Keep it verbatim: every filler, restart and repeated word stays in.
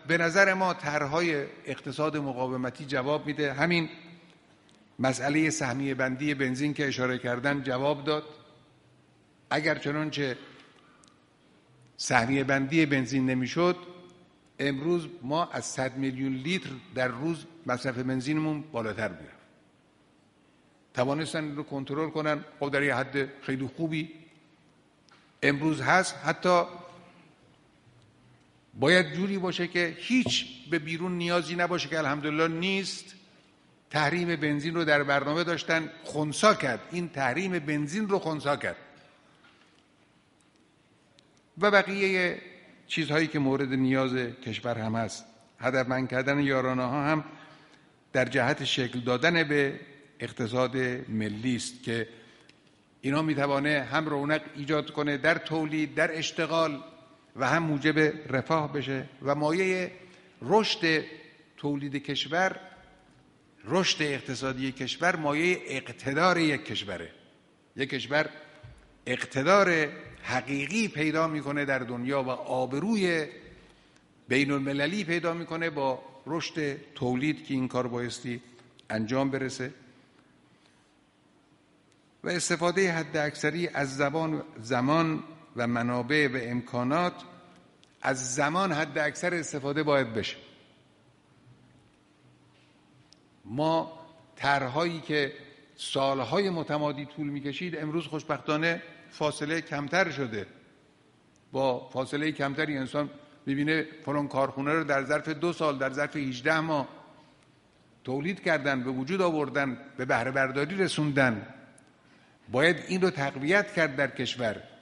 به نظر ما طرح‌های اقتصاد مقاومتی جواب میده. همین مسئله سهمیه بندی بنزین که اشاره کردن جواب داد. اگر چنانچه سهمیه بندی بنزین نمیشد، امروز ما از صد میلیون لیتر در روز مصرف بنزینمون بالاتر میرفت. توانستن رو کنترل کنن. خب در یه حد خیلی خوبی امروز هست. حتی باید جوری باشه که هیچ به بیرون نیازی نباشه که الحمدلله نیست. تحریم بنزین رو در برنامه داشتن، خنثی کرد. این تحریم بنزین رو خنثی کرد. و بقیه چیزهایی که مورد نیاز کشور هم هست. هدفمند کردن یارانه ها هم در جهت شکل دادن به اقتصاد ملی است که اینا میتوانه هم رونق ایجاد کنه در تولید، در اشتغال و هم موجب رفاه بشه و مایه رشد تولید کشور، رشد اقتصادی کشور مایه اقتدار یک کشوره. یک کشور اقتدار حقیقی پیدا میکنه در دنیا و آبروی بین المللی پیدا میکنه با رشد تولید که این کار بایستی انجام برسه و استفاده حد اکثری از زبان زمان و منابع و امکانات. از زمان حد اکثر استفاده باید بشه. ما طرح‌هایی که سالهای متمادی طول میکشید امروز خوشبختانه فاصله کمتر شده. با فاصله کمتری انسان میبینه فلان کارخونه رو در ظرف دو سال، در ظرف هجده ماه تولید کردن، به وجود آوردن، به بهره برداری رسوندن. باید این رو تقویت کرد در کشور.